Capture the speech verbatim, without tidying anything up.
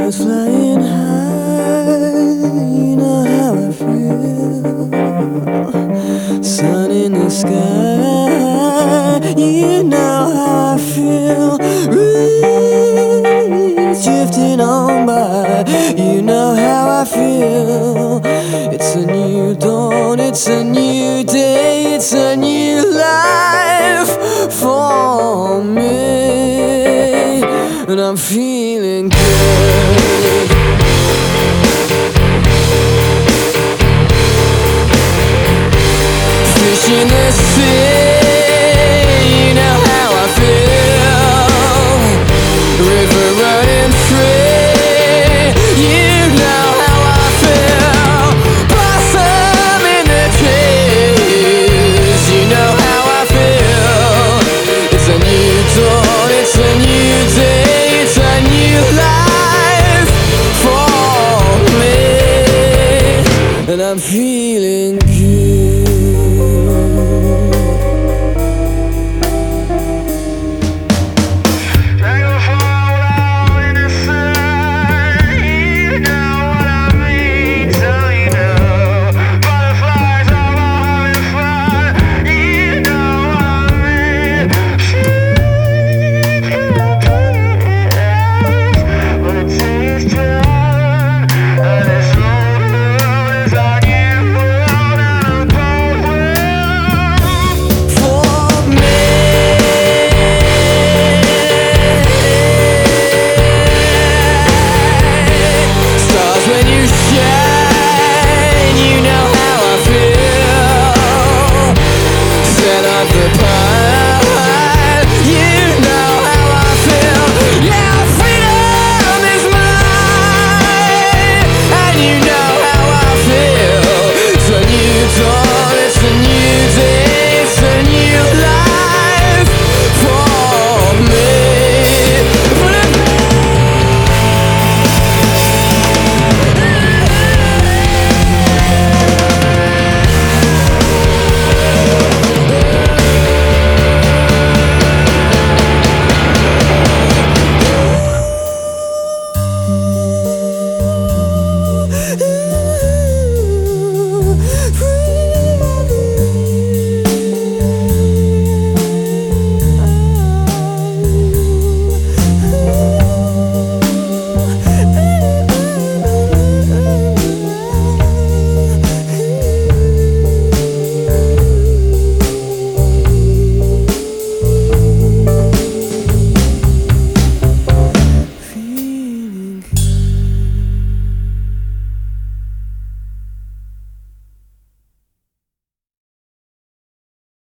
clouds flying high, you know how I feel. Sun in the sky, you know how I feel. Breeze drifting on by, you know how I feel. It's a new dawn, it's a new day, it's a new life for me, and I'm feeling good. Fish in the sea, you know how I feel. River running free, you know how I feel. Blossom in the trees, you know how I feel. It's a new dawn, it's a new day, it's a new life for me, and I'm feeling good.